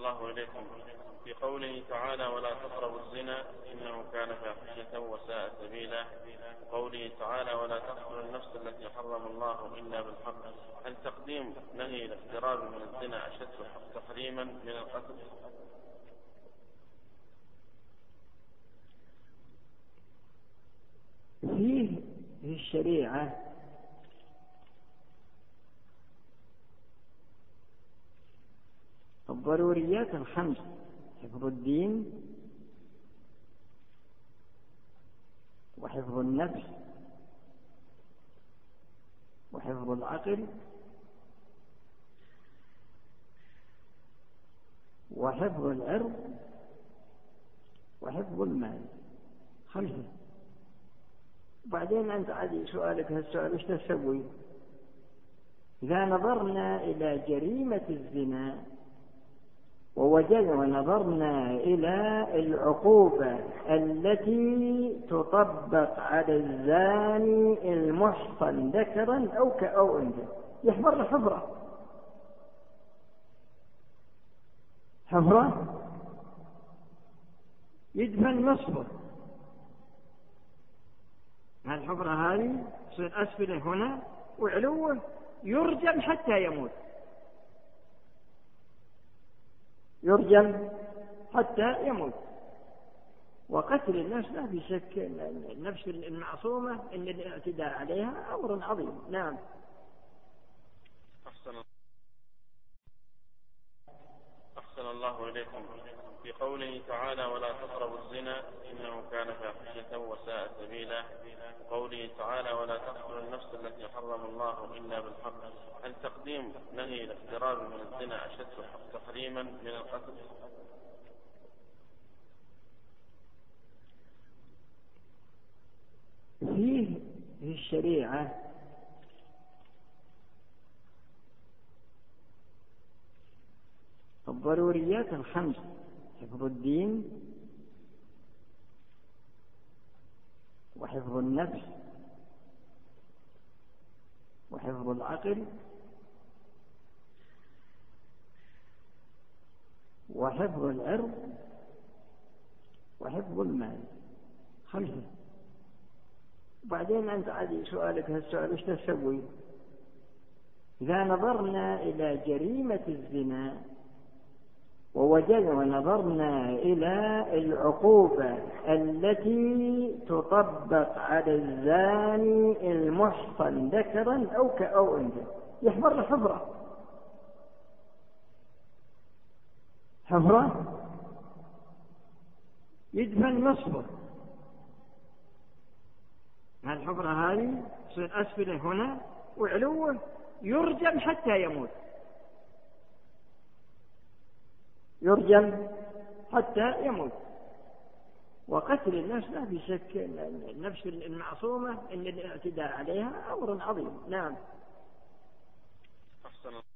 الله إليكم. في قوله تعالى ولا تقربوا الزنا إنه كان فاحشة وساء سبيلا، وقوله تعالى ولا تقتلوا النفس التي حرم الله إلا بالحق، هل تقديم نهي الاقتراب من الزنا أشد تحريما من القتل؟ فيه في الشريعة الضروريات الخمس: حفظ الدين، وحفظ النفس، وحفظ العقل، وحفظ العرض، وحفظ المال. خمسة. وبعدين أنت عادي سؤالك هالسؤال ايش تسوي؟ إذا نظرنا إلى جريمة الزنا ونظرنا إلى العقوبة التي تطبق على الزاني المحصن ذكرا أو أنثى، يحفر حفرة يدفن نصفه. الحفرة هذه تصير أسفله هنا وعلوه يرجم حتى يموت، وقتل النفس لا في شك. النفس المعصومة إن الاعتداء عليها أمر عظيم. نعم. أحسن الله إليكم. في قوله تعالى ولا تقربوا الزنا إنه كان فاحشة وساء سبيلا، وقوله تعالى ولا تقتلوا النفس التي حرم الله إلا بالحق، هل تقديم نهي الاقتراب من الزنا أشد تحريما من القتل؟ فيه في الشريعة الضروريات الخمس: حفظ الدين، وحفظ النفس، وحفظ العقل، وحفظ العرض، وحفظ المال. خمسة. وبعدين أنت عادي سؤالك هالسؤال ايش تسوي؟ إذا نظرنا إلى جريمة الزنا ونظرنا إلى العقوبة التي تطبق على الزاني المحصن ذكرا أو أنثى، يحفر حفرة يدفن نصفه. الحفرة هذه تصير أسفله هنا وعلوه يرجم حتى يموت، وقتل النفس لا في شك. النفس المعصومة إن الاعتداء عليها أمر عظيم. نعم. أحسن.